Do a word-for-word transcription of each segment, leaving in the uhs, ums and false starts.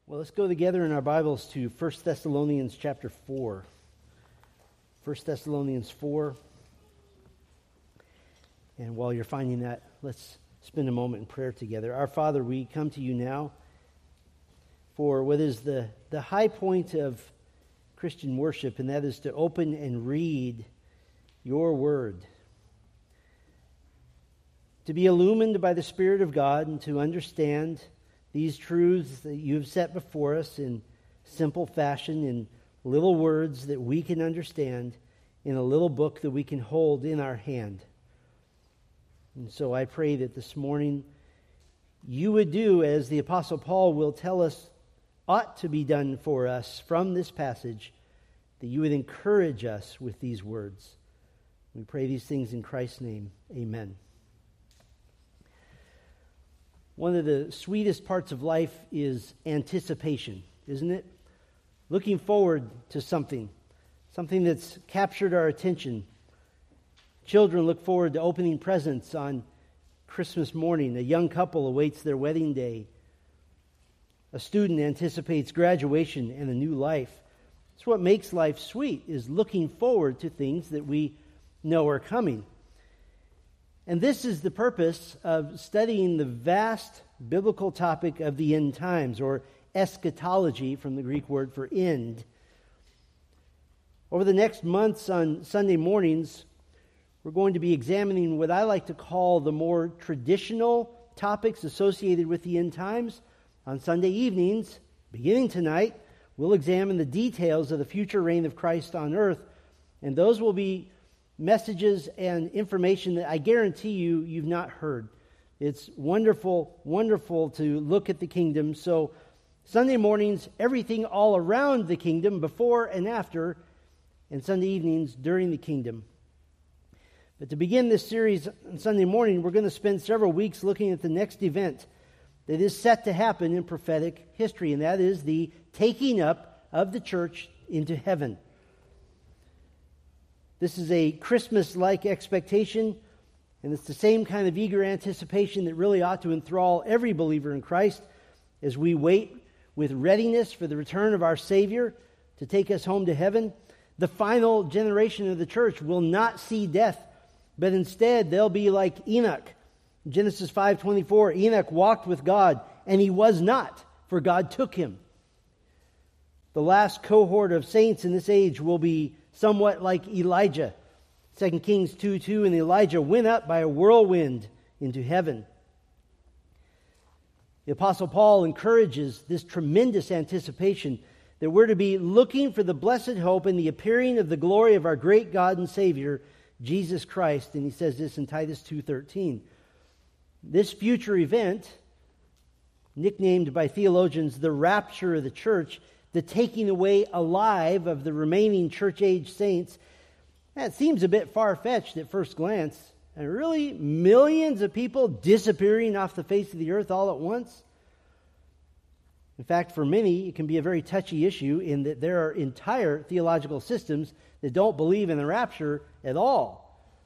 Well, let's go together in our Bibles to First Thessalonians chapter four. First Thessalonians four. And while you're finding that, let's spend a moment in prayer together. Our Father, we come to you now for what is the, the high point of Christian worship, and that is to open and read your word. To be illumined by the Spirit of God and to understand these truths that you have set before us in simple fashion, in little words that we can understand, in a little book that we can hold in our hand. And so I pray that this morning you would do as the Apostle Paul will tell us ought to be done for us from this passage, that you would encourage us with these words. We pray these things in Christ's name. Amen. One of the sweetest parts of life is anticipation, isn't it? Looking forward to something, something that's captured our attention. Children look forward to opening presents on Christmas morning. A young couple awaits their wedding day. A student anticipates graduation and a new life. It's what makes life sweet, is looking forward to things that we know are coming. And this is the purpose of studying the vast biblical topic of the end times, or eschatology from the Greek word for end. Over the next months on Sunday mornings, we're going to be examining what I like to call the more traditional topics associated with the end times. On Sunday evenings, beginning tonight, we'll examine the details of the future reign of Christ on earth, and those will be messages and information that I guarantee you you've not heard. It's wonderful, wonderful to look at the kingdom. So Sunday mornings, everything all around the kingdom, before and after, and Sunday evenings during the kingdom. But to begin this series on Sunday morning, we're going to spend several weeks looking at the next event that is set to happen in prophetic history, and that is the taking up of the church into heaven. This is a Christmas-like expectation, and it's the same kind of eager anticipation that really ought to enthrall every believer in Christ as we wait with readiness for the return of our Savior to take us home to heaven. The final generation of the church will not see death, but instead they'll be like Enoch. Genesis five twenty-four, Enoch walked with God, and he was not, for God took him. The last cohort of saints in this age will be somewhat like Elijah. Second Kings two two, and Elijah went up by a whirlwind into heaven. The Apostle Paul encourages this tremendous anticipation that we're to be looking for the blessed hope and the appearing of the glory of our great God and Savior, Jesus Christ. And he says this in Titus two thirteen. This future event, nicknamed by theologians the rapture of the church, the taking away alive of the remaining church-age saints, that seems a bit far-fetched at first glance. And really, millions of people disappearing off the face of the earth all at once? In fact, for many, it can be a very touchy issue in that there are entire theological systems that don't believe in the rapture at all.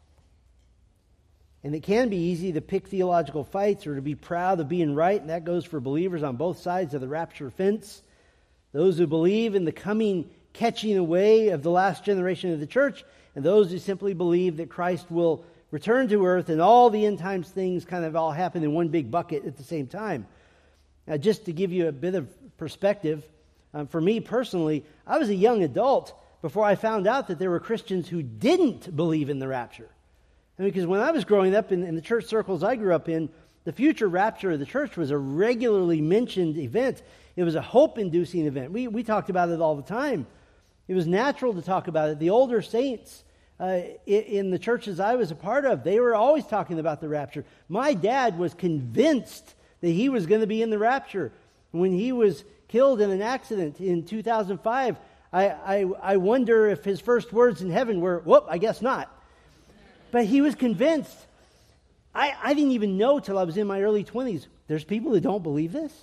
And it can be easy to pick theological fights or to be proud of being right, and that goes for believers on both sides of the rapture fence. Those who believe in the coming catching away of the last generation of the church, and those who simply believe that Christ will return to earth and all the end times things kind of all happen in one big bucket at the same time. Now, just to give you a bit of perspective, um, for me personally, I was a young adult before I found out that there were Christians who didn't believe in the rapture. I mean, because when I was growing up in, in the church circles I grew up in, the future rapture of the church was a regularly mentioned event. It was a hope-inducing event. We we talked about it all the time. It was natural to talk about it. The older saints uh, in, in the churches I was a part of, they were always talking about the rapture. My dad was convinced that he was going to be in the rapture. When he was killed in an accident in two thousand five, I, I, I wonder if his first words in heaven were, whoop, I guess not. But he was convinced. I, I didn't even know till I was in my early twenties. There's people that don't believe this?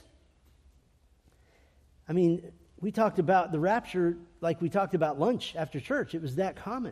I mean, we talked about the rapture like we talked about lunch after church. It was that common.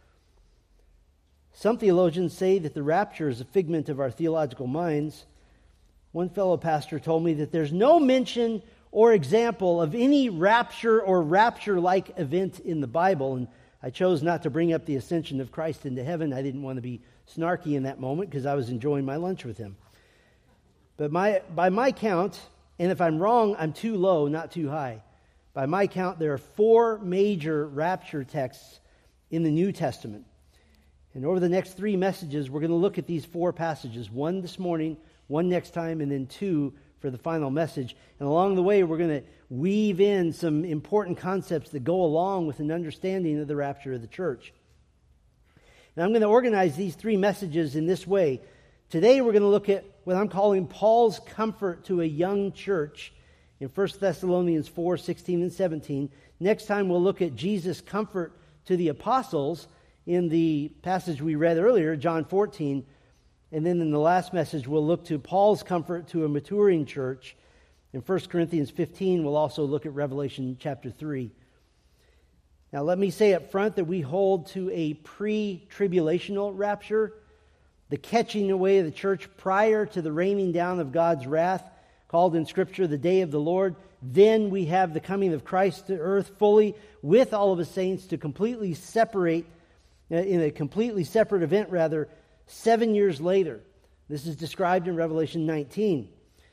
Some theologians say that the rapture is a figment of our theological minds. One fellow pastor told me that there's no mention or example of any rapture or rapture-like event in the Bible. And I chose not to bring up the ascension of Christ into heaven. I didn't want to be snarky in that moment because I was enjoying my lunch with him. But my, by my count, and if I'm wrong, I'm too low, not too high. By my count, there are four major rapture texts in the New Testament. And over the next three messages, we're going to look at these four passages. One this morning, one next time, and then two for the final message. And along the way, we're going to weave in some important concepts that go along with an understanding of the rapture of the church. And I'm going to organize these three messages in this way. Today, we're going to look at what I'm calling Paul's comfort to a young church in First Thessalonians four, sixteen and seventeen. Next time, we'll look at Jesus' comfort to the apostles in the passage we read earlier, John fourteen. And then in the last message, we'll look to Paul's comfort to a maturing church. In First Corinthians fifteen, we'll also look at Revelation chapter three. Now, let me say up front that we hold to a pre-tribulational rapture, the catching away of the church prior to the raining down of God's wrath, called in Scripture the day of the Lord. Then we have the coming of Christ to earth fully with all of his saints to completely separate, in a completely separate event rather, seven years later. This is described in Revelation nineteen.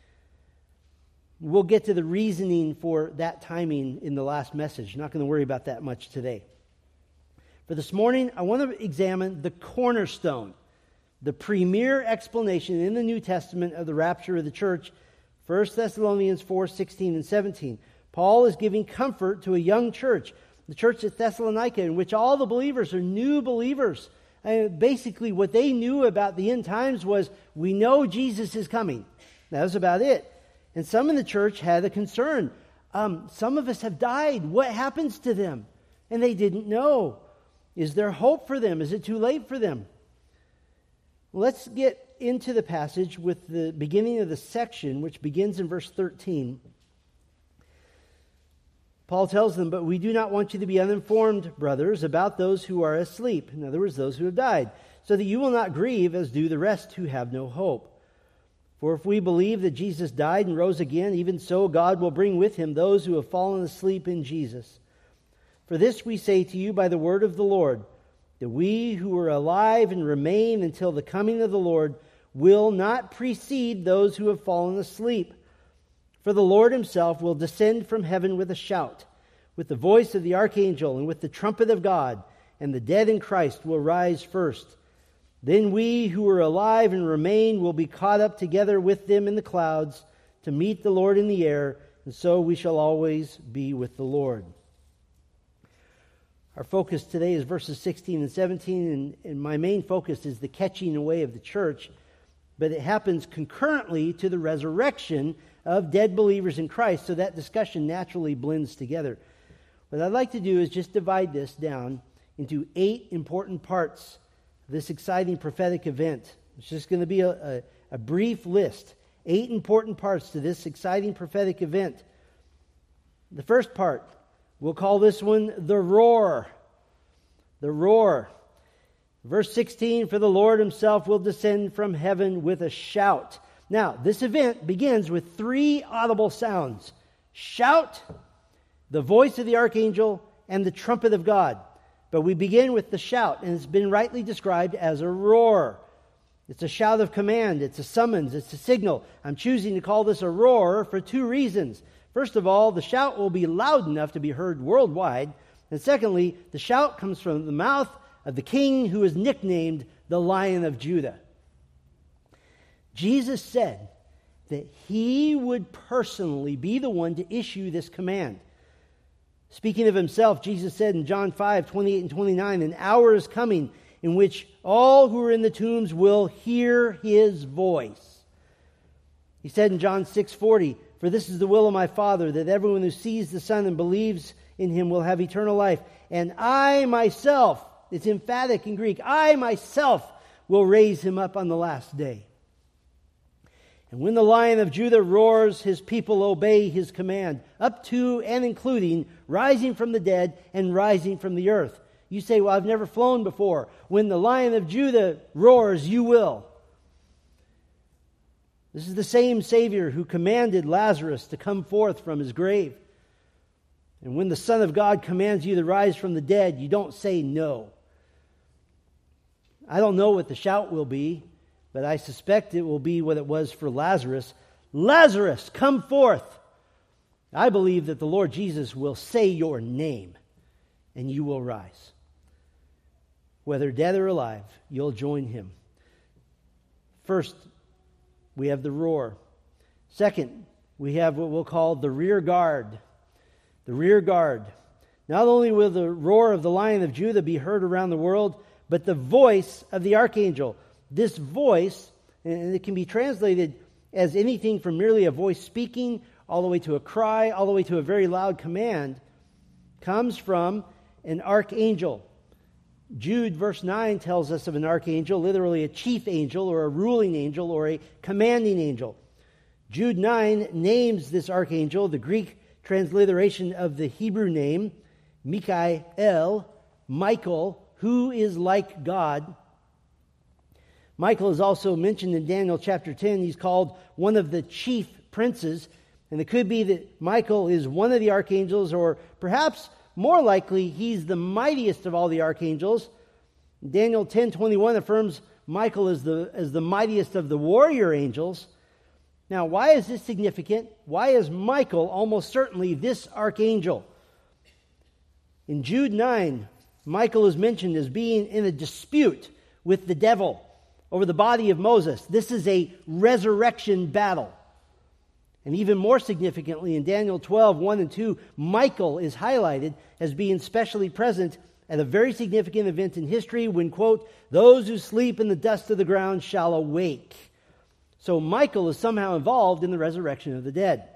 We'll get to the reasoning for that timing in the last message. Not going to worry about that much today. For this morning, I want to examine the cornerstone, the premier explanation in the New Testament of the rapture of the church, First Thessalonians four, sixteen and seventeen. Paul is giving comfort to a young church, the church at Thessalonica, in which all the believers are new believers. And basically what they knew about the end times was, we know Jesus is coming. That was about it. And some in the church had a concern. Um, some of us have died. What happens to them? And they didn't know. Is there hope for them? Is it too late for them? Let's get into the passage with the beginning of the section, which begins in verse thirteen. Paul tells them, "But we do not want you to be uninformed, brothers, about those who are asleep." In other words, those who have died, "so that you will not grieve as do the rest who have no hope. For if we believe that Jesus died and rose again, even so God will bring with him those who have fallen asleep in Jesus. For this we say to you by the word of the Lord, that we who are alive and remain until the coming of the Lord will not precede those who have fallen asleep. For the Lord himself will descend from heaven with a shout, with the voice of the archangel, and with the trumpet of God, and the dead in Christ will rise first. Then we who are alive and remain will be caught up together with them in the clouds to meet the Lord in the air, and so we shall always be with the Lord." Our focus today is verses sixteen and seventeen, and, and my main focus is the catching away of the church, but it happens concurrently to the resurrection of dead believers in Christ, so that discussion naturally blends together. What I'd like to do is just divide this down into eight important parts of this exciting prophetic event. It's just going to be a, a, a brief list. Eight important parts to this exciting prophetic event. The first part, we'll call this one the roar. The roar. Verse sixteen, "For the Lord himself will descend from heaven with a shout." Now, this event begins with three audible sounds: shout, the voice of the archangel, and the trumpet of God. But we begin with the shout, and it's been rightly described as a roar. It's a shout of command. It's a summons. It's a signal. I'm choosing to call this a roar for two reasons. First of all, the shout will be loud enough to be heard worldwide. And secondly, the shout comes from the mouth of the king who is nicknamed the Lion of Judah. Jesus said that he would personally be the one to issue this command. Speaking of himself, Jesus said in John five, twenty-eight and twenty-nine, "An hour is coming in which all who are in the tombs will hear his voice." He said in John six forty, "For this is the will of my Father, that everyone who sees the Son and believes in him will have eternal life. And I myself," it's emphatic in Greek, "I myself will raise him up on the last day." And when the Lion of Judah roars, his people obey his command, up to and including rising from the dead and rising from the earth. You say, "Well, I've never flown before." When the Lion of Judah roars, you will. This is the same Savior who commanded Lazarus to come forth from his grave. And when the Son of God commands you to rise from the dead, you don't say no. I don't know what the shout will be, but I suspect it will be what it was for Lazarus. Lazarus, come forth! I believe that the Lord Jesus will say your name, and you will rise. Whether dead or alive, you'll join him. First, we have the roar. Second, we have what we'll call the rear guard. The rear guard. Not only will the roar of the Lion of Judah be heard around the world, but the voice of the archangel. This voice, and it can be translated as anything from merely a voice speaking, all the way to a cry, all the way to a very loud command, comes from an archangel. Jude verse nine tells us of an archangel, literally a chief angel or a ruling angel or a commanding angel. Jude nine names this archangel, the Greek transliteration of the Hebrew name, Mikael, Michael, who is like God. Michael is also mentioned in Daniel chapter ten. He's called one of the chief princes. And it could be that Michael is one of the archangels, or perhaps more likely he's the mightiest of all the archangels. Daniel ten twenty-one affirms Michael as the, as the mightiest of the warrior angels. Now, why is this significant? Why is Michael almost certainly this archangel? In Jude nine, Michael is mentioned as being in a dispute with the devil over the body of Moses. This is a resurrection battle. And even more significantly, in Daniel twelve, one and two, Michael is highlighted as being specially present at a very significant event in history when, quote, those who sleep in the dust of the ground shall awake. So Michael is somehow involved in the resurrection of the dead.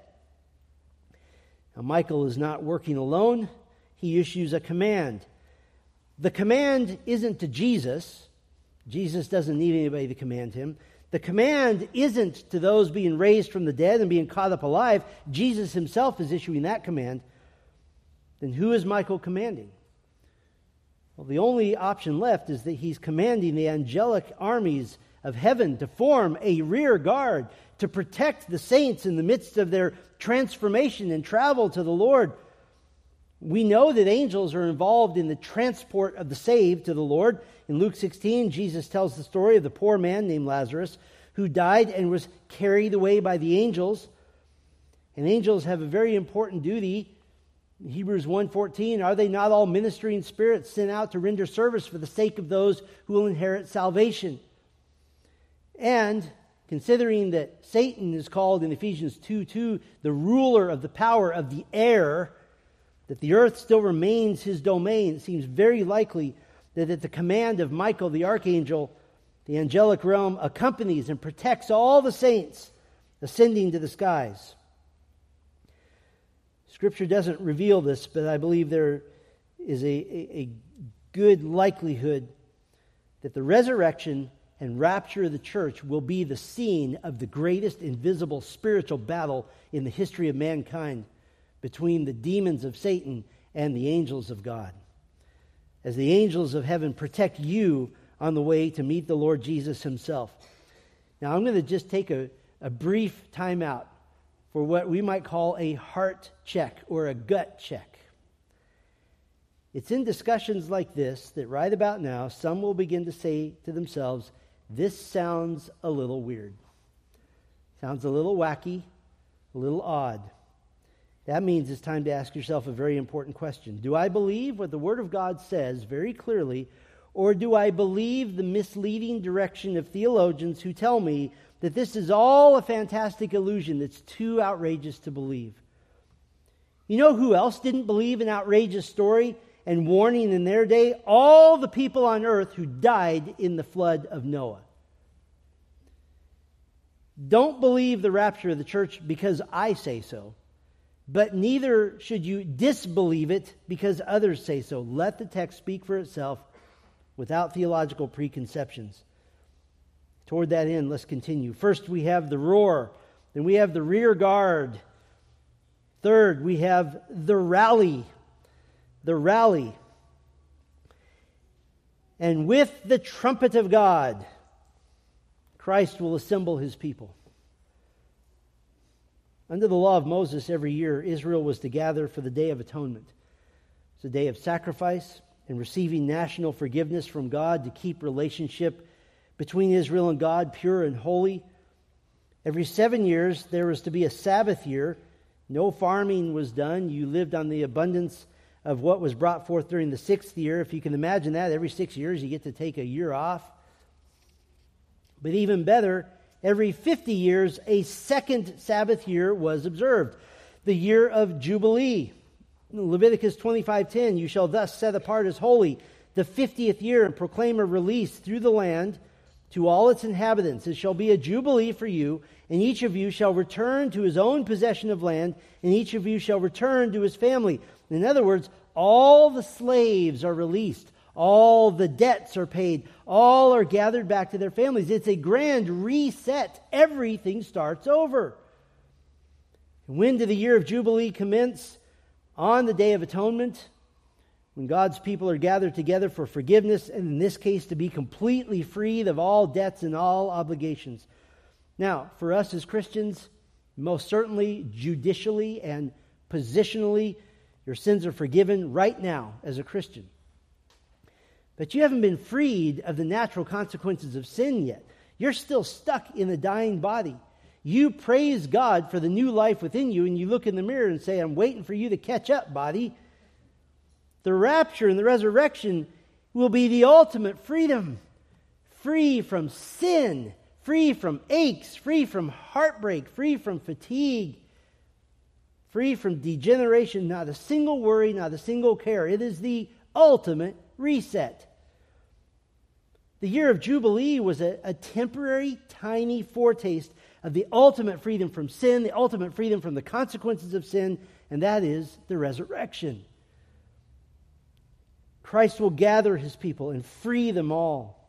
Now, Michael is not working alone. He issues a command. The command isn't to Jesus. Jesus doesn't need anybody to command him. The command isn't to those being raised from the dead and being caught up alive. Jesus himself is issuing that command. Then who is Michael commanding? Well, the only option left is that he's commanding the angelic armies of heaven to form a rear guard to protect the saints in the midst of their transformation and travel to the Lord. We know that angels are involved in the transport of the saved to the Lord. In Luke sixteen, Jesus tells the story of the poor man named Lazarus who died and was carried away by the angels. And angels have a very important duty. In Hebrews one fourteen, are they not all ministering spirits sent out to render service for the sake of those who will inherit salvation? And considering that Satan is called in Ephesians two two the ruler of the power of the air, that the earth still remains his domain, it seems very likely that at the command of Michael the archangel, the angelic realm accompanies and protects all the saints ascending to the skies. Scripture doesn't reveal this, but I believe there is a, a, a good likelihood that the resurrection and rapture of the church will be the scene of the greatest invisible spiritual battle in the history of mankind between the demons of Satan and the angels of God. As the angels of heaven protect you on the way to meet the Lord Jesus himself. Now I'm going to just take a, a brief time out for what we might call a heart check or a gut check. It's in discussions like this that right about now some will begin to say to themselves, this sounds a little weird. Sounds a little wacky, a little odd. That means it's time to ask yourself a very important question. Do I believe what the Word of God says very clearly, or do I believe the misleading direction of theologians who tell me that this is all a fantastic illusion that's too outrageous to believe? You know who else didn't believe an outrageous story and warning in their day? All the people on earth who died in the flood of Noah. Don't believe the rapture of the church because I say so. But neither should you disbelieve it because others say so. Let the text speak for itself without theological preconceptions. Toward that end, let's continue. First, we have the roar. Then we have the rear guard. Third, we have the rally. The rally. And with the trumpet of God, Christ will assemble his people. Under the law of Moses, every year Israel was to gather for the Day of Atonement. It's a day of sacrifice and receiving national forgiveness from God to keep relationship between Israel and God pure and holy. Every seven years there was to be a Sabbath year. No farming was done. You lived on the abundance of what was brought forth during the sixth year. If you can imagine that, every six years you get to take a year off. But even better, every fifty years, a second Sabbath year was observed, the year of Jubilee. Leviticus twenty-five ten, you shall thus set apart as holy the fiftieth year and proclaim a release through the land to all its inhabitants. It shall be a jubilee for you, and each of you shall return to his own possession of land, and each of you shall return to his family. In other words, all the slaves are released. All the debts are paid. All are gathered back to their families. It's a grand reset. Everything starts over. When did the year of Jubilee commence? On the Day of Atonement, when God's people are gathered together for forgiveness, and in this case to be completely freed of all debts and all obligations. Now, for us as Christians, most certainly judicially and positionally, your sins are forgiven right now as a Christian. But you haven't been freed of the natural consequences of sin yet. You're still stuck in a dying body. You praise God for the new life within you, and you look in the mirror and say, I'm waiting for you to catch up, body. The rapture and the resurrection will be the ultimate freedom. Free from sin, free from aches, free from heartbreak, free from fatigue, free from degeneration, not a single worry, not a single care. It is the ultimate reset. The year of Jubilee was a, a temporary, tiny foretaste of the ultimate freedom from sin, the ultimate freedom from the consequences of sin, and that is the resurrection. Christ will gather his people and free them all.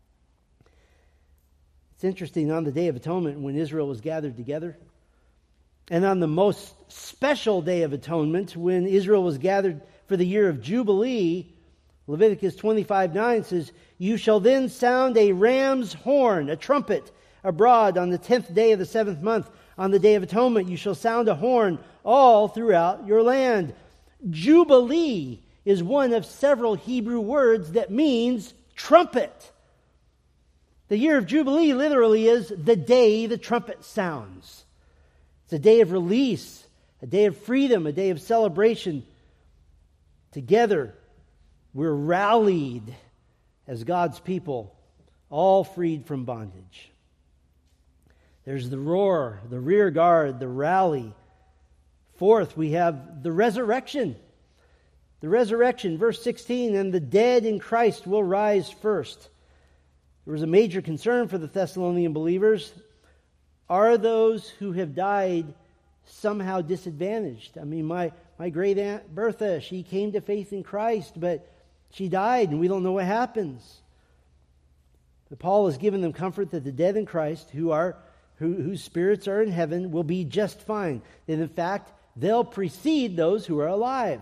It's interesting, on the Day of Atonement, when Israel was gathered together, and on the most special Day of Atonement, when Israel was gathered for the year of Jubilee, Leviticus twenty-five nine says, you shall then sound a ram's horn, a trumpet, abroad on the tenth day of the seventh month. On the Day of Atonement you shall sound a horn all throughout your land. Jubilee is one of several Hebrew words that means trumpet. The year of Jubilee literally is the day the trumpet sounds. It's a day of release, a day of freedom, a day of celebration. Together, we're rallied as God's people, all freed from bondage. There's the roar, the rear guard, the rally. Fourth, we have the resurrection. The resurrection, verse sixteen, and the dead in Christ will rise first. There was a major concern for the Thessalonian believers. Are those who have died somehow disadvantaged? I mean, my, my great aunt Bertha, she came to faith in Christ, but she died, and we don't know what happens. But Paul has given them comfort that the dead in Christ, who are who, whose spirits are in heaven, will be just fine. And in fact, they'll precede those who are alive.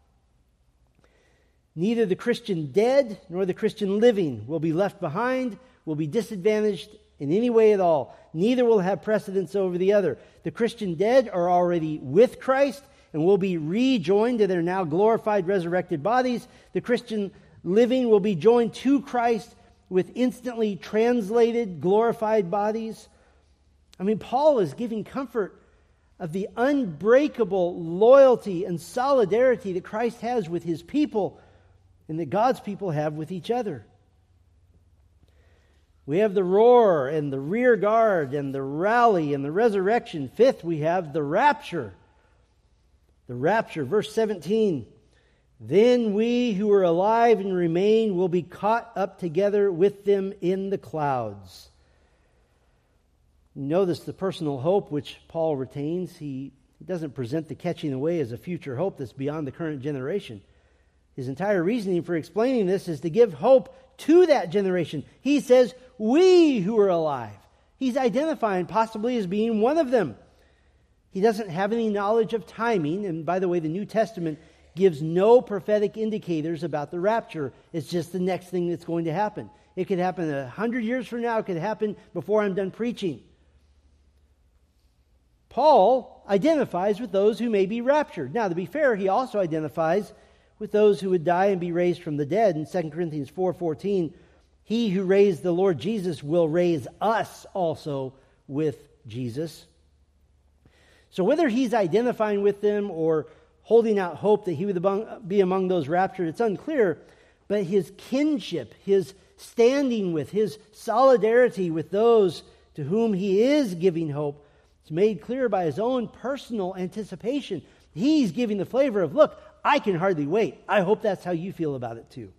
Neither the Christian dead nor the Christian living will be left behind, will be disadvantaged in any way at all. Neither will have precedence over the other. The Christian dead are already with Christ and will be rejoined to their now glorified, resurrected bodies. The Christian living will be joined to Christ with instantly translated, glorified bodies. I mean, Paul is giving comfort of the unbreakable loyalty and solidarity that Christ has with his people and that God's people have with each other. We have the roar and the rear guard and the rally and the resurrection. Fifth, we have the rapture. The rapture, verse seventeen. Then we who are alive and remain will be caught up together with them in the clouds. Notice the personal hope which Paul retains. He doesn't present the catching away as a future hope that's beyond the current generation. His entire reasoning for explaining this is to give hope to that generation. He says, we who are alive. He's identifying possibly as being one of them. He doesn't have any knowledge of timing. And by the way, the New Testament gives no prophetic indicators about the rapture. It's just the next thing that's going to happen. It could happen a hundred years from now. It could happen before I'm done preaching. Paul identifies with those who may be raptured. Now, to be fair, he also identifies with those who would die and be raised from the dead. In Second Corinthians four fourteen, he who raised the Lord Jesus will raise us also with Jesus. So whether he's identifying with them or holding out hope that he would be among those raptured, it's unclear. But his kinship, his standing with, his solidarity with those to whom he is giving hope, is made clear by his own personal anticipation. He's giving the flavor of, look, I can hardly wait. I hope that's how you feel about it too.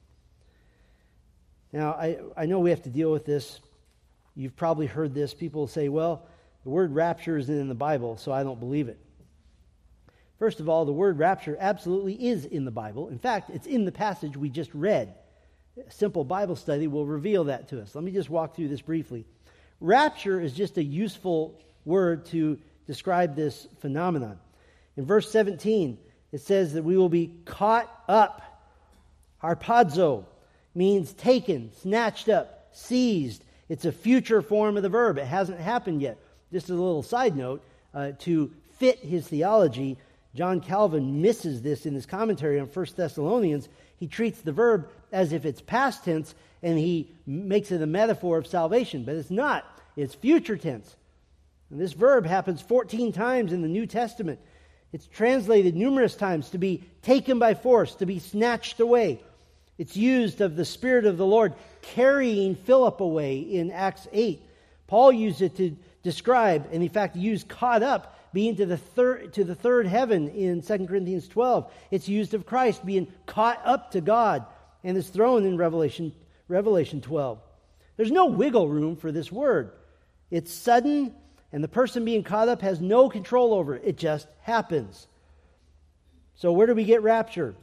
Now, I, I know we have to deal with this. You've probably heard this. People say, well, the word rapture isn't in the Bible, so I don't believe it. First of all, the word rapture absolutely is in the Bible. In fact, it's in the passage we just read. A simple Bible study will reveal that to us. Let me just walk through this briefly. Rapture is just a useful word to describe this phenomenon. In verse seventeen, it says that we will be caught up. Harpazo means taken, snatched up, seized. It's a future form of the verb. It hasn't happened yet. Just a little side note, uh, to fit his theology, John Calvin misses this in his commentary on First Thessalonians. He treats the verb as if it's past tense, and he makes it a metaphor of salvation. But it's not. It's future tense. And this verb happens fourteen times in the New Testament. It's translated numerous times to be taken by force, to be snatched away. It's used of the Spirit of the Lord carrying Philip away in Acts eight. Paul used it to describe, and in fact used caught up, being to the third to the third heaven in Second Corinthians twelve. It's used of Christ being caught up to God and is thrown in Revelation, Revelation twelve. There's no wiggle room for this word. It's sudden, and the person being caught up has no control over it. It just happens. So where do we get rapture?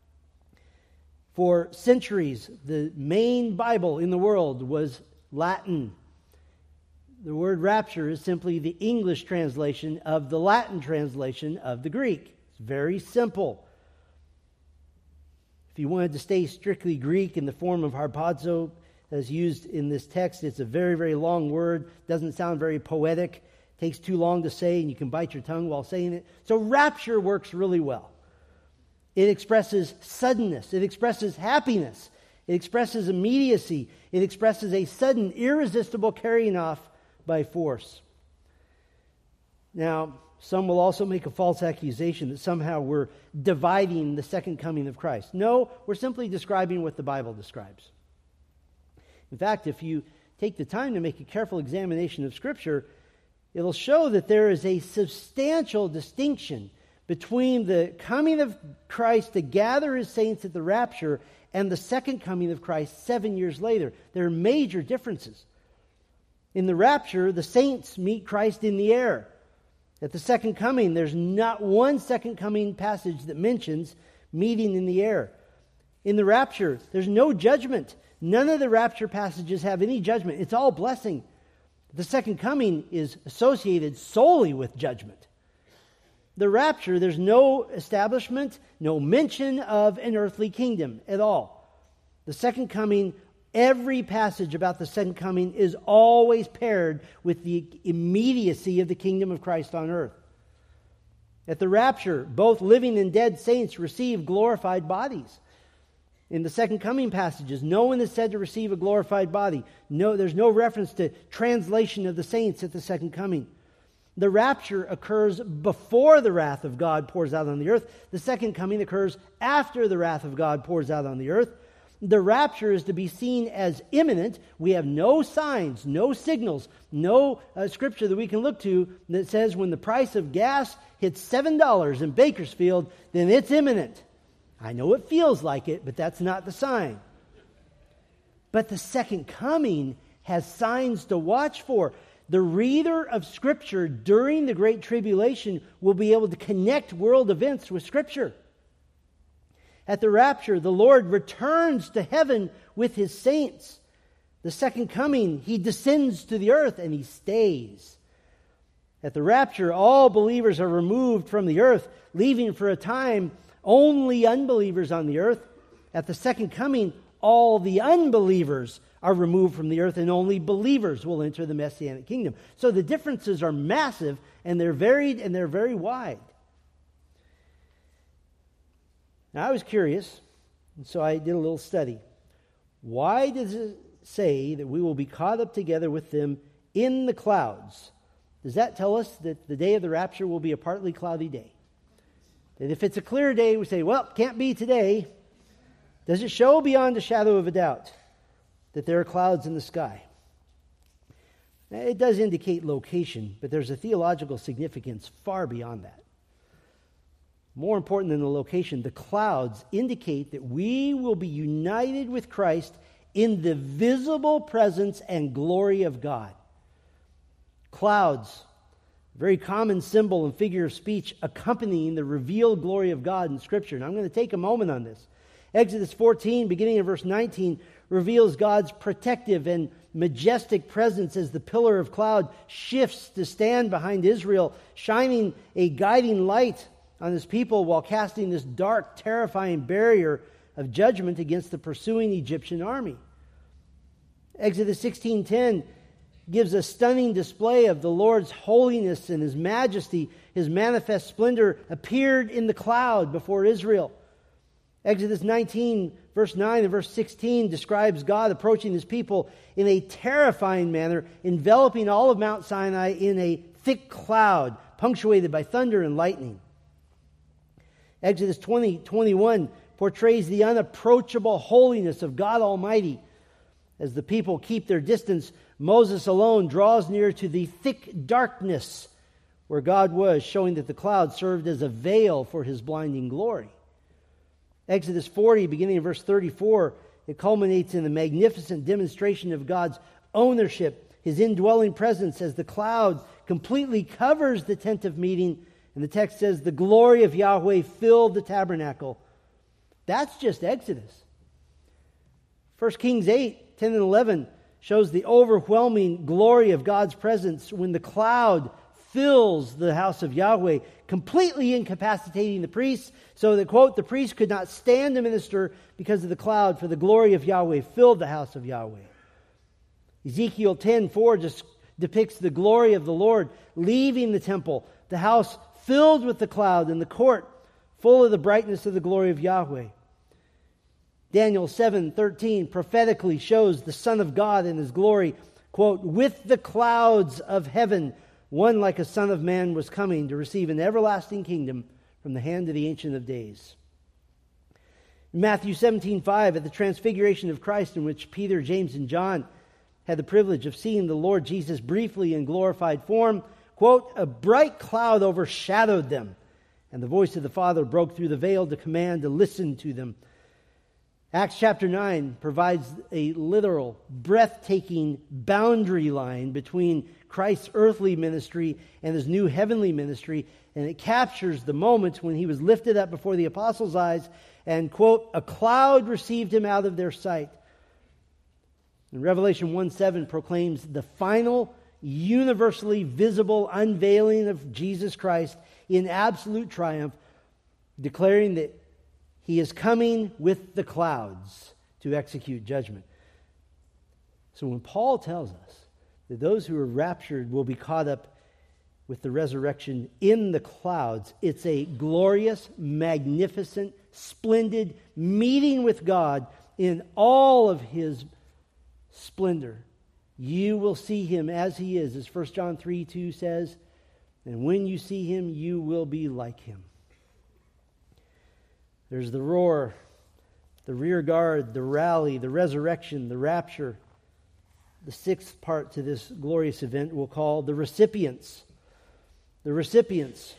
For centuries, the main Bible in the world was Latin. The word rapture is simply the English translation of the Latin translation of the Greek. It's very simple. If you wanted to stay strictly Greek in the form of harpazo as used in this text, it's a very, very long word. Doesn't sound very poetic. Takes too long to say, and you can bite your tongue while saying it. So rapture works really well. It expresses suddenness. It expresses happiness. It expresses immediacy. It expresses a sudden, irresistible carrying off by force. Now, some will also make a false accusation that somehow we're dividing the second coming of Christ. No, we're simply describing what the Bible describes. In fact, if you take the time to make a careful examination of Scripture, it'll show that there is a substantial distinction between the coming of Christ to gather his saints at the rapture and the second coming of Christ seven years later. There are major differences. In the rapture, the saints meet Christ in the air. At the second coming, there's not one second coming passage that mentions meeting in the air. In the rapture, there's no judgment. None of the rapture passages have any judgment. It's all blessing. The second coming is associated solely with judgment. The rapture, there's no establishment, no mention of an earthly kingdom at all. The second coming, every passage about the second coming is always paired with the immediacy of the kingdom of Christ on earth. At the rapture, both living and dead saints receive glorified bodies. In the second coming passages, no one is said to receive a glorified body. No, there's no reference to translation of the saints at the second coming. The rapture occurs before the wrath of God pours out on the earth. The second coming occurs after the wrath of God pours out on the earth. The rapture is to be seen as imminent. We have no signs, no signals, no uh, scripture that we can look to that says when the price of gas hits seven dollars in Bakersfield, then it's imminent. I know it feels like it, but that's not the sign. But the second coming has signs to watch for. The reader of Scripture during the Great Tribulation will be able to connect world events with Scripture. At the rapture, the Lord returns to heaven with his saints. The second coming, he descends to the earth and he stays. At the rapture, all believers are removed from the earth, leaving for a time only unbelievers on the earth. At the second coming, all the unbelievers are removed from the earth, and only believers will enter the Messianic kingdom. So the differences are massive, and they're varied, and they're very wide. Now, I was curious, and so I did a little study. Why does it say that we will be caught up together with them in the clouds? Does that tell us that the day of the rapture will be a partly cloudy day? That if it's a clear day, we say, well, can't be today. Does it show beyond a shadow of a doubt that there are clouds in the sky? It does indicate location, but there's a theological significance far beyond that. More important than the location, the clouds indicate that we will be united with Christ in the visible presence and glory of God. Clouds, very common symbol and figure of speech accompanying the revealed glory of God in Scripture. And I'm going to take a moment on this. Exodus fourteen, beginning in verse nineteen, reveals God's protective and majestic presence as the pillar of cloud shifts to stand behind Israel, shining a guiding light on his people while casting this dark, terrifying barrier of judgment against the pursuing Egyptian army. Exodus sixteen ten gives a stunning display of the Lord's holiness and His majesty. His manifest splendor appeared in the cloud before Israel. Exodus nineteen, verse nine and verse sixteen describes God approaching His people in a terrifying manner, enveloping all of Mount Sinai in a thick cloud, punctuated by thunder and lightning. Exodus twenty, twenty-one portrays the unapproachable holiness of God Almighty. As the people keep their distance, Moses alone draws near to the thick darkness where God was, showing that the cloud served as a veil for His blinding glory. Exodus forty, beginning in verse thirty-four, it culminates in a magnificent demonstration of God's ownership, His indwelling presence, as the cloud completely covers the tent of meeting. And the text says, the glory of Yahweh filled the tabernacle. That's just Exodus. First Kings eight, ten and eleven shows the overwhelming glory of God's presence when the cloud fills the house of Yahweh, completely incapacitating the priests, so that, quote, the priests could not stand to minister because of the cloud, for the glory of Yahweh filled the house of Yahweh. Ezekiel ten four just depicts the glory of the Lord leaving the temple, the house filled with the cloud, and the court full of the brightness of the glory of Yahweh. Daniel seven thirteen prophetically shows the Son of God in His glory, quote, with the clouds of heaven, one like a Son of Man was coming to receive an everlasting kingdom from the hand of the Ancient of Days. In Matthew seventeen five, at the transfiguration of Christ, in which Peter, James, and John had the privilege of seeing the Lord Jesus briefly in glorified form, quote, a bright cloud overshadowed them, and the voice of the Father broke through the veil to command to listen to them. Acts chapter nine provides a literal, breathtaking boundary line between Christ's earthly ministry and His new heavenly ministry, and it captures the moment when He was lifted up before the apostles' eyes, and, quote, a cloud received Him out of their sight. And Revelation one seven proclaims the final, universally visible unveiling of Jesus Christ in absolute triumph, declaring that He is coming with the clouds to execute judgment. So when Paul tells us that those who are raptured will be caught up with the resurrection in the clouds, it's a glorious, magnificent, splendid meeting with God in all of His splendor. You will see Him as He is, as First John three two says, and when you see Him, you will be like Him. There's the roar, the rear guard, the rally, the resurrection, the rapture. The sixth part to this glorious event we'll call the recipients. The recipients.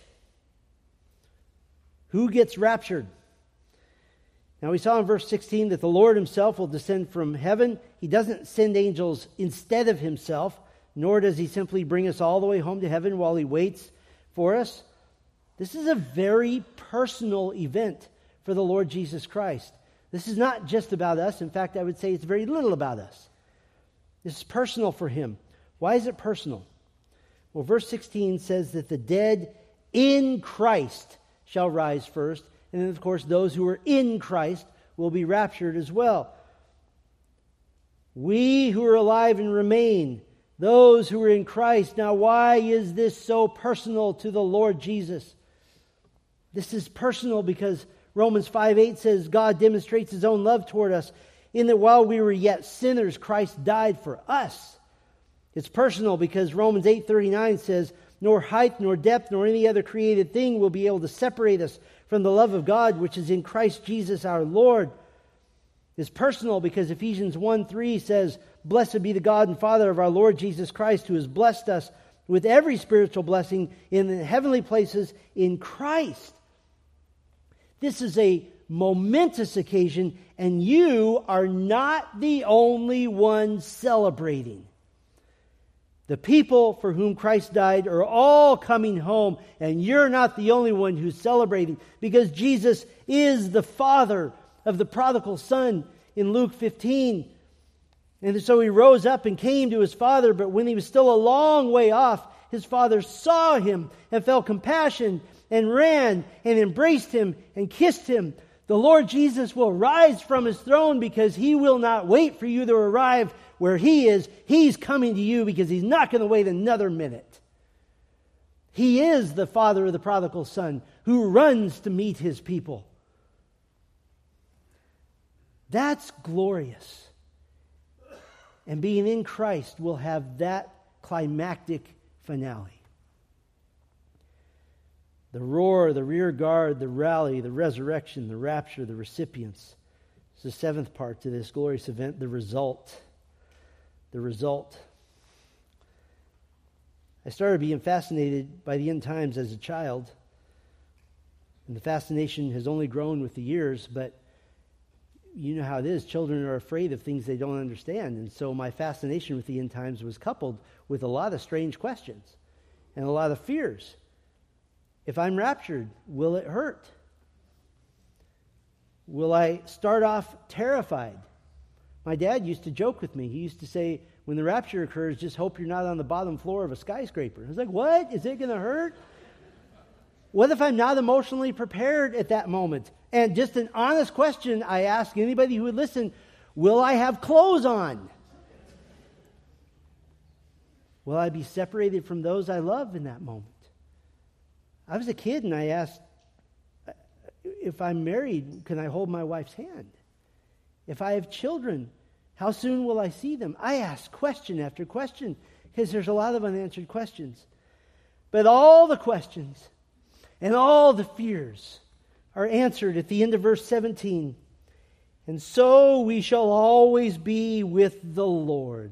Who gets raptured? Now we saw in verse sixteen that the Lord Himself will descend from heaven. He doesn't send angels instead of Himself, nor does He simply bring us all the way home to heaven while He waits for us. This is a very personal event for the Lord Jesus Christ. This is not just about us. In fact, I would say it's very little about us. This is personal for Him. Why is it personal? Well, verse sixteen says that the dead in Christ shall rise first. And then, of course, those who are in Christ will be raptured as well. We who are alive and remain, those who are in Christ. Now, why is this so personal to the Lord Jesus? This is personal because Romans five eight says God demonstrates His own love toward us in that while we were yet sinners, Christ died for us. It's personal because Romans eight thirty-nine says, nor height, nor depth, nor any other created thing will be able to separate us from the love of God which is in Christ Jesus our Lord. It's personal because Ephesians one three says, blessed be the God and Father of our Lord Jesus Christ, who has blessed us with every spiritual blessing in the heavenly places in Christ. This is a momentous occasion, and you are not the only one celebrating. The people for whom Christ died are all coming home, and you're not the only one who's celebrating, because Jesus is the Father of the prodigal son in Luke fifteen. And so he rose up and came to his father, but when he was still a long way off, his father saw him and felt compassion and ran and embraced him and kissed him. The Lord Jesus will rise from His throne because He will not wait for you to arrive where He is. He's coming to you because He's not going to wait another minute. He is the Father of the prodigal son who runs to meet His people. That's glorious. And being in Christ will have that climactic finale. The roar, the rear guard, the rally, the resurrection, the rapture, the recipients. It's the seventh part to this glorious event, the result. The result. I started being fascinated by the end times as a child. And the fascination has only grown with the years, but you know how it is. Children are afraid of things they don't understand. And so my fascination with the end times was coupled with a lot of strange questions and a lot of fears. If I'm raptured, will it hurt? Will I start off terrified? My dad used to joke with me. He used to say, when the rapture occurs, just hope you're not on the bottom floor of a skyscraper. I was like, what? Is it going to hurt? What if I'm not emotionally prepared at that moment? And just an honest question I ask anybody who would listen, will I have clothes on? Will I be separated from those I love in that moment? I was a kid and I asked, if I'm married, can I hold my wife's hand? If I have children, how soon will I see them? I ask question after question because there's a lot of unanswered questions. But all the questions and all the fears are answered at the end of verse seventeen. And so we shall always be with the Lord.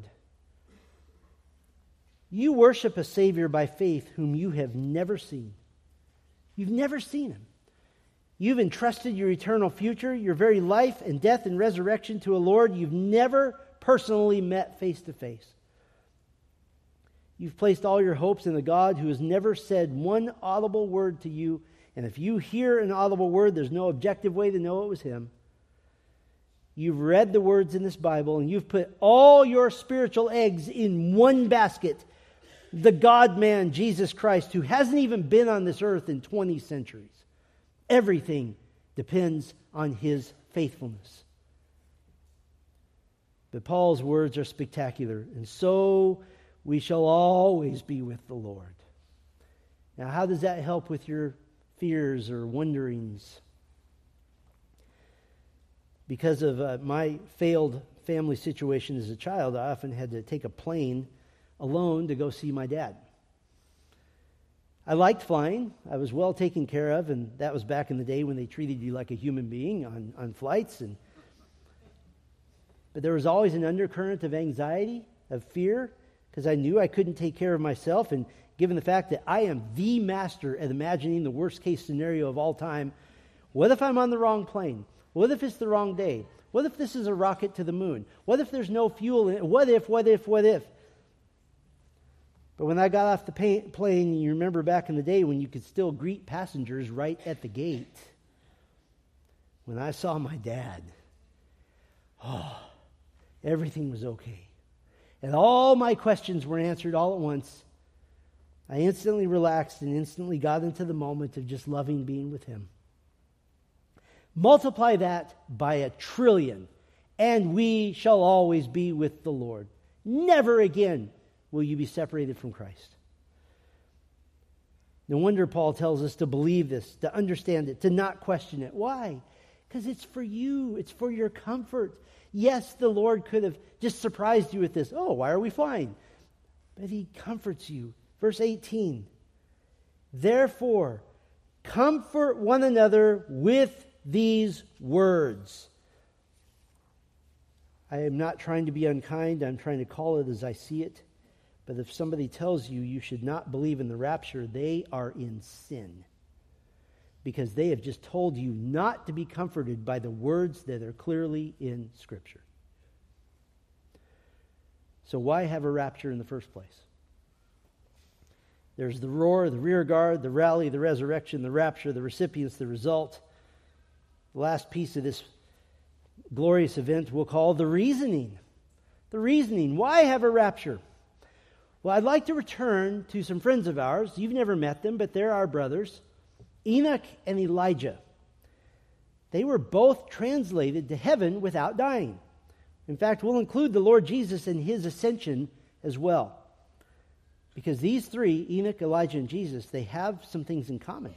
You worship a Savior by faith whom you have never seen. You've never seen Him. You've entrusted your eternal future, your very life and death and resurrection to a Lord you've never personally met face to face. You've placed all your hopes in a God who has never said one audible word to you. And if you hear an audible word, there's no objective way to know it was Him. You've read the words in this Bible and you've put all your spiritual eggs in one basket. The God-man, Jesus Christ, who hasn't even been on this earth in twenty centuries. Everything depends on His faithfulness. But Paul's words are spectacular. And so we shall always be with the Lord. Now, how does that help with your fears or wonderings? Because of uh, my failed family situation as a child, I often had to take a plane alone to go see my dad. I liked flying. I was well taken care of, and that was back in the day when they treated you like a human being on, on flights. And but there was always an undercurrent of anxiety, of fear, because I knew I couldn't take care of myself. And given the fact that I am the master at imagining the worst case scenario of all time, what if I'm on the wrong plane? What if it's the wrong day? What if this is a rocket to the moon? What if there's no fuel in it? What if, what if, what if? But when I got off the plane, you remember back in the day when you could still greet passengers right at the gate. When I saw my dad, oh, everything was okay. And all my questions were answered all at once. I instantly relaxed and instantly got into the moment of just loving being with Him. Multiply that by a trillion, and we shall always be with the Lord. Never again will you be separated from Christ. No wonder Paul tells us to believe this, to understand it, to not question it. Why? Because it's for you. It's for your comfort. Yes, the Lord could have just surprised you with this. Oh, why are we flying? But he comforts you. Verse eighteen. Therefore, comfort one another with these words. I am not trying to be unkind. I'm trying to call it as I see it. But if somebody tells you you should not believe in the rapture, they are in sin. Because they have just told you not to be comforted by the words that are clearly in Scripture. So why have a rapture in the first place? There's the roar, the rear guard, the rally, the resurrection, the rapture, the recipients, the result. The last piece of this glorious event we'll call the reasoning. The reasoning. Why have a rapture? Well, I'd like to return to some friends of ours. You've never met them, but they're our brothers. Enoch and Elijah. They were both translated to heaven without dying. In fact, we'll include the Lord Jesus and his ascension as well. Because these three, Enoch, Elijah, and Jesus, they have some things in common.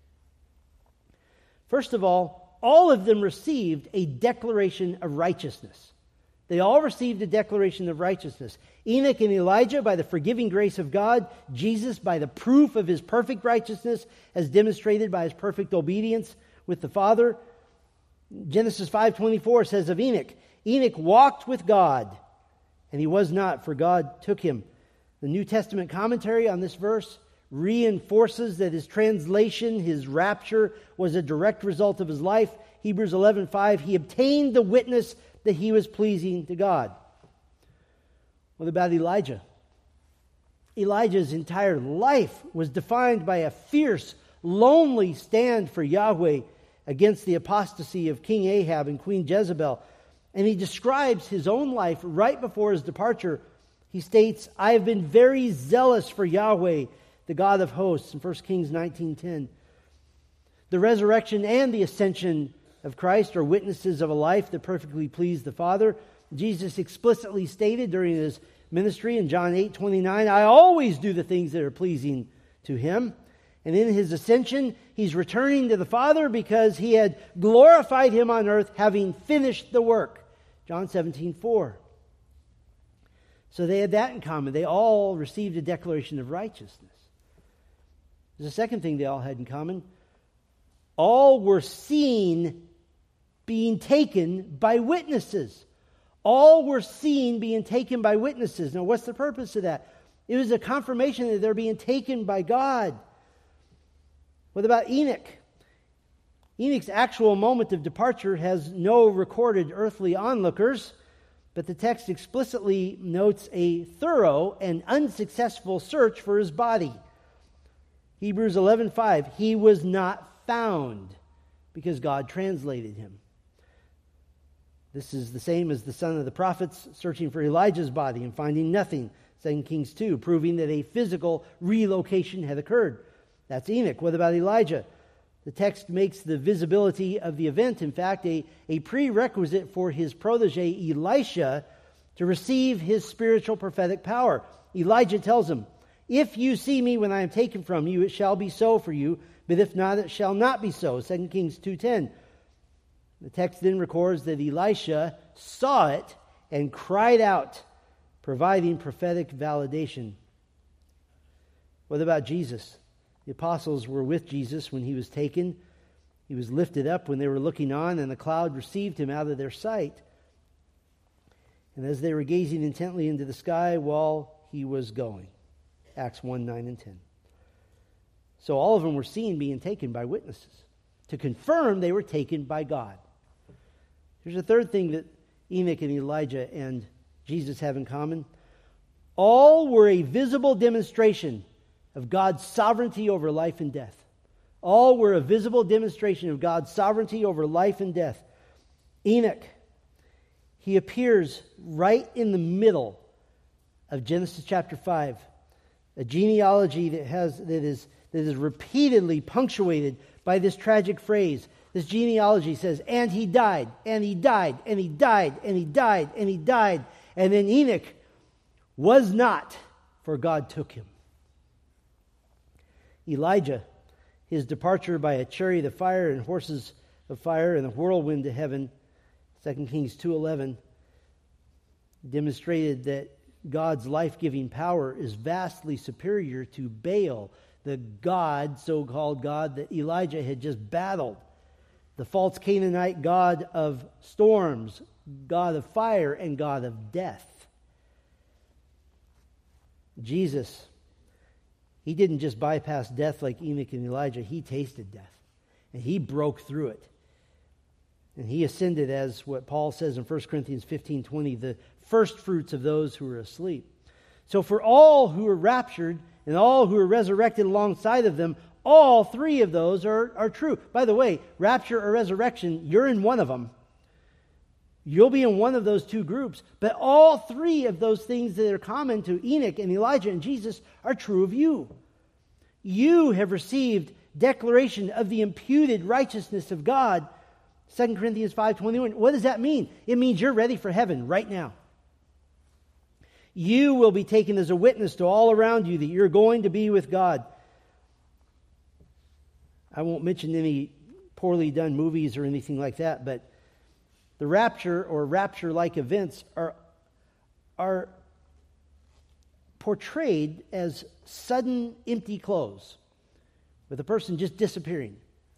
First of all, all of them received a declaration of righteousness. They all received a declaration of righteousness. Enoch and Elijah by the forgiving grace of God. Jesus by the proof of his perfect righteousness as demonstrated by his perfect obedience with the Father. Genesis five twenty-four says of Enoch, Enoch walked with God, and he was not, for God took him. The New Testament commentary on this verse reinforces that his translation, his rapture, was a direct result of his life. Hebrews eleven five, he obtained the witness that he was pleasing to God. What about Elijah? Elijah's entire life was defined by a fierce, lonely stand for Yahweh against the apostasy of King Ahab and Queen Jezebel. And he describes his own life right before his departure. He states, I have been very zealous for Yahweh, the God of hosts, in First Kings nineteen ten. The resurrection and the ascension of Christ are witnesses of a life that perfectly pleased the Father. Jesus explicitly stated during his ministry in John eight twenty-nine, I always do the things that are pleasing to him. And in his ascension, he's returning to the Father because he had glorified him on earth, having finished the work. John seventeen four. So they had that in common. They all received a declaration of righteousness. There's a second thing they all had in common. All were seen being taken by witnesses. All were seen being taken by witnesses. Now, what's the purpose of that? It was a confirmation that they're being taken by God. What about Enoch? Enoch's actual moment of departure has no recorded earthly onlookers, but the text explicitly notes a thorough and unsuccessful search for his body. Hebrews eleven five, he was not found because God translated him. This is the same as the son of the prophets searching for Elijah's body and finding nothing. Second Kings two, proving that a physical relocation had occurred. That's Enoch. What about Elijah? The text makes the visibility of the event, in fact, a, a prerequisite for his protege Elisha to receive his spiritual prophetic power. Elijah tells him, if you see me when I am taken from you, it shall be so for you, but if not, it shall not be so. Second Kings two ten. The text then records that Elisha saw it and cried out, providing prophetic validation. What about Jesus? The apostles were with Jesus when he was taken. He was lifted up when they were looking on, and the cloud received him out of their sight. And as they were gazing intently into the sky while he was going. Acts one, nine, and ten. So all of them were seen being taken by witnesses to confirm they were taken by God. Here's a third thing that Enoch and Elijah and Jesus have in common. All were a visible demonstration of God's sovereignty over life and death. All were a visible demonstration of God's sovereignty over life and death. Enoch, he appears right in the middle of Genesis chapter five, a genealogy that has that is that is repeatedly punctuated by this tragic phrase, This genealogy says, and he died, and he died, and he died, and he died, and he died. And then Enoch was not, for God took him. Elijah, his departure by a chariot of fire and horses of fire and a whirlwind to heaven, Second Kings two eleven, demonstrated that God's life-giving power is vastly superior to Baal, the god, so-called God, that Elijah had just battled. The false Canaanite god of storms, God of fire, and God of death. Jesus, he didn't just bypass death like Enoch and Elijah. He tasted death, and he broke through it. And he ascended as what Paul says in First Corinthians fifteen twenty, the first fruits of those who are asleep. So for all who are raptured and all who are resurrected alongside of them, all three of those are, are true. By the way, rapture or resurrection, you're in one of them. You'll be in one of those two groups. But all three of those things that are common to Enoch and Elijah and Jesus are true of you. You have received declaration of the imputed righteousness of God. Second Corinthians five twenty-one. What does that mean? It means you're ready for heaven right now. You will be taken as a witness to all around you that you're going to be with God. I won't mention any poorly done movies or anything like that, but the rapture or rapture-like events are, are portrayed as sudden empty clothes, with a person just disappearing.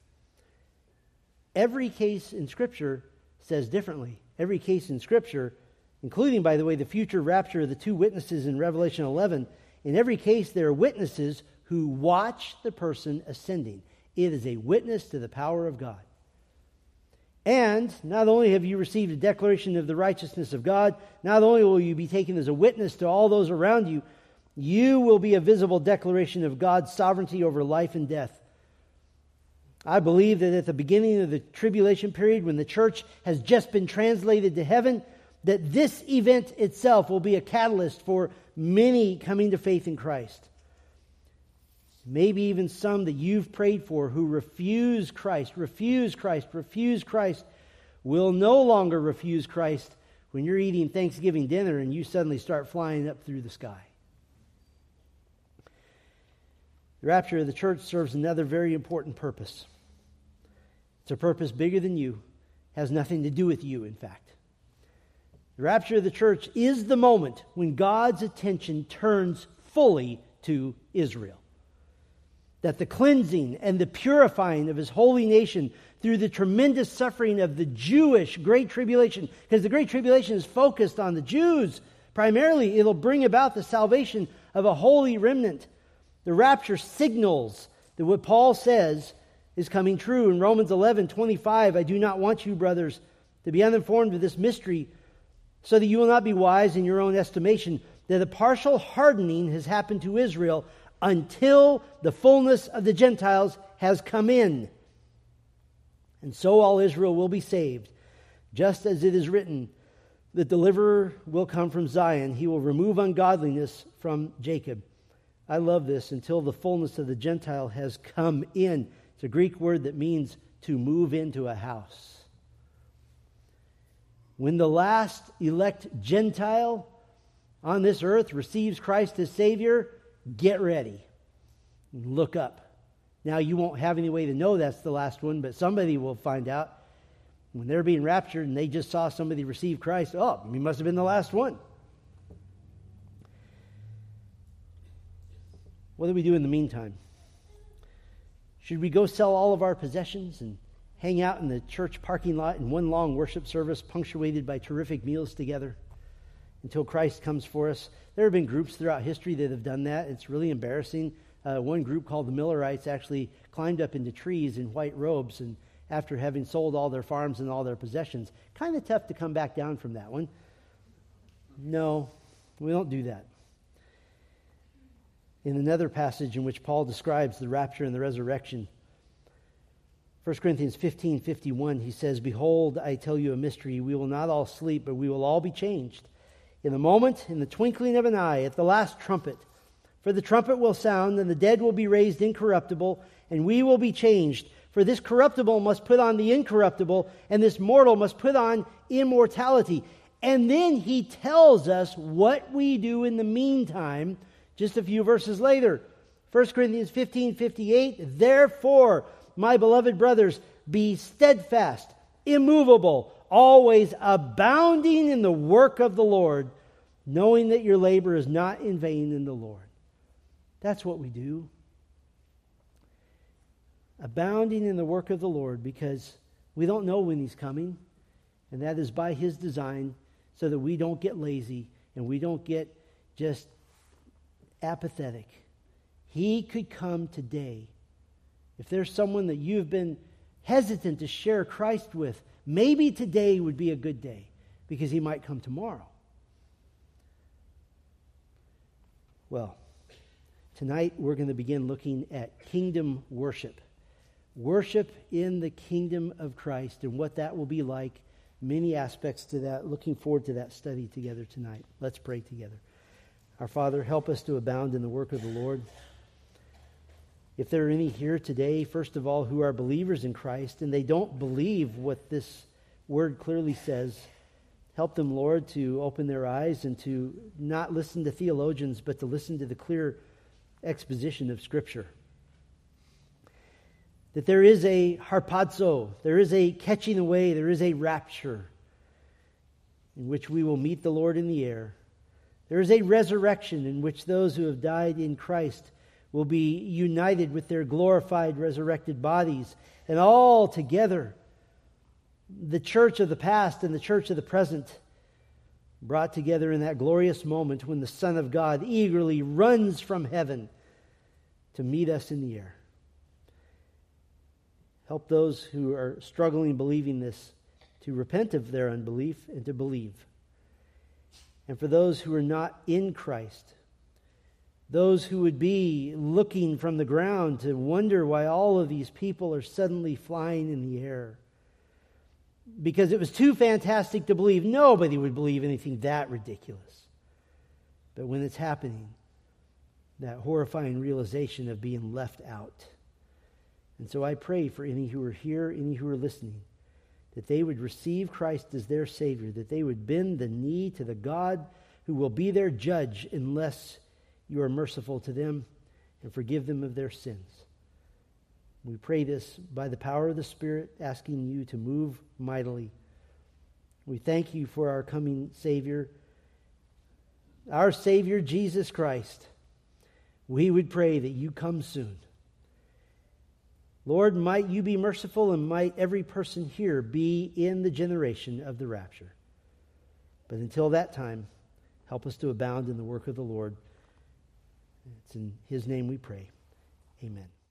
Every case in Scripture says differently. Every case in Scripture, including, by the way, the future rapture of the two witnesses in Revelation eleven, in every case there are witnesses who watch the person ascending. It is a witness to the power of God. And not only have you received a declaration of the righteousness of God, not only will you be taken as a witness to all those around you, you will be a visible declaration of God's sovereignty over life and death. I believe that at the beginning of the tribulation period, when the church has just been translated to heaven, that this event itself will be a catalyst for many coming to faith in Christ. Maybe even some that you've prayed for who refuse Christ, refuse Christ, refuse Christ, will no longer refuse Christ when you're eating Thanksgiving dinner and you suddenly start flying up through the sky. The rapture of the church serves another very important purpose. It's a purpose bigger than you, has nothing to do with you, in fact. The rapture of the church is the moment when God's attention turns fully to Israel. That the cleansing and the purifying of His holy nation through the tremendous suffering of the Jewish Great Tribulation, because the Great Tribulation is focused on the Jews primarily, it'll bring about the salvation of a holy remnant. The rapture signals that what Paul says is coming true. In Romans eleven twenty-five, I do not want you, brothers, to be uninformed of this mystery, so that you will not be wise in your own estimation, that a partial hardening has happened to Israel until the fullness of the Gentiles has come in. And so all Israel will be saved. Just as it is written, the deliverer will come from Zion. He will remove ungodliness from Jacob. I love this. Until the fullness of the Gentile has come in. It's a Greek word that means to move into a house. When the last elect Gentile on this earth receives Christ as Savior, get ready. Look up. Now, you won't have any way to know that's the last one, but somebody will find out. When they're being raptured and they just saw somebody receive Christ, oh, he must have been the last one. What do we do in the meantime? Should we go sell all of our possessions and hang out in the church parking lot in one long worship service punctuated by terrific meals together until Christ comes for us? There have been groups throughout history that have done that. It's really embarrassing. Uh, one group called the Millerites actually climbed up into trees in white robes, and after having sold all their farms and all their possessions, kind of tough to come back down from that one. No, we don't do that. In another passage in which Paul describes the rapture and the resurrection, First Corinthians fifteen fifty-one, he says, "Behold, I tell you a mystery. We will not all sleep, but we will all be changed. In a moment, in the twinkling of an eye, at the last trumpet. For the trumpet will sound, and the dead will be raised incorruptible, and we will be changed. For this corruptible must put on the incorruptible, and this mortal must put on immortality. And then he tells us what we do in the meantime, just a few verses later. First Corinthians fifteen fifty-eight, therefore, my beloved brothers, be steadfast, immovable, always abounding in the work of the Lord, knowing that your labor is not in vain in the Lord. That's what we do. Abounding in the work of the Lord, because we don't know when He's coming, and that is by His design, so that we don't get lazy and we don't get just apathetic. He could come today. If there's someone that you've been hesitant to share Christ with, maybe today would be a good day, because He might come tomorrow. Well, tonight we're going to begin looking at kingdom worship. Worship in the kingdom of Christ and what that will be like. Many aspects to that. Looking forward to that study together tonight. Let's pray together. Our Father, help us to abound in the work of the Lord. If there are any here today, first of all, who are believers in Christ and they don't believe what this word clearly says, help them, Lord, to open their eyes and to not listen to theologians, but to listen to the clear exposition of Scripture. That there is a harpazo, there is a catching away, there is a rapture in which we will meet the Lord in the air. There is a resurrection in which those who have died in Christ will be united with their glorified, resurrected bodies. And all together, the church of the past and the church of the present, brought together in that glorious moment when the Son of God eagerly runs from heaven to meet us in the air. Help those who are struggling believing this to repent of their unbelief and to believe. And for those who are not in Christ, those who would be looking from the ground to wonder why all of these people are suddenly flying in the air, because it was too fantastic to believe. Nobody would believe anything that ridiculous. But when it's happening, that horrifying realization of being left out. And so I pray for any who are here, any who are listening, that they would receive Christ as their Savior, that they would bend the knee to the God who will be their judge unless you are merciful to them and forgive them of their sins. We pray this by the power of the Spirit, asking you to move mightily. We thank you for our coming Savior, our Savior Jesus Christ. We would pray that you come soon. Lord, might you be merciful, and might every person here be in the generation of the rapture. But until that time, help us to abound in the work of the Lord. It's in His name we pray. Amen.